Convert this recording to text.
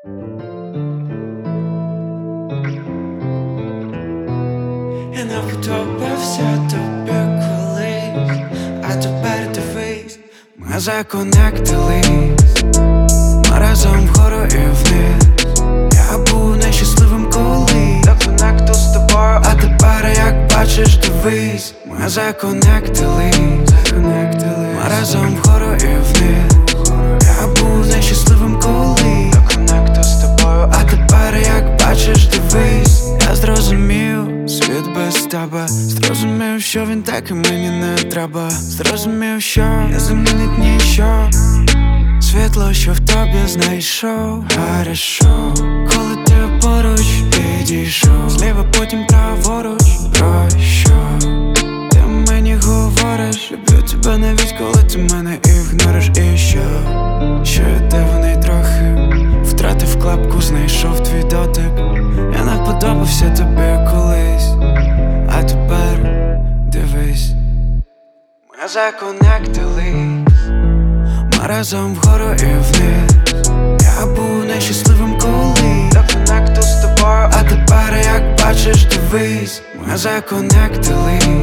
Я не подобався тобі колись, а тепер дивись, ми законектились, ми разом вгору і вниз. Я був нещасливим колись, до конекту з тобою, а тепер, як бачиш, дивись, ми законектились, ми разом вгору і вниз. Я був нещасливим колись, до конекту з тобою, а тепер, як бачиш, дивись. Я зрозумів світ без тебе, зрозумів, що він так і мені не треба. Зрозумів, що не замінить ніщо, світло, що в тобі знайшов. Хорошо, коли ти поруч підійшов, зліва потім праворуч. Про що ти мені говориш? Люблю тебе навіть коли ти мене ігнориш. І що я дивний трохи, втратив клапку, знайшов твій дотик. Я не подобався тобі колись, а тепер дивись, ми законектились, ми разом вгору і вниз. Я був нещасливим колись, до конекту з тобою, а тепер, як бачиш, дивись, ми законектились,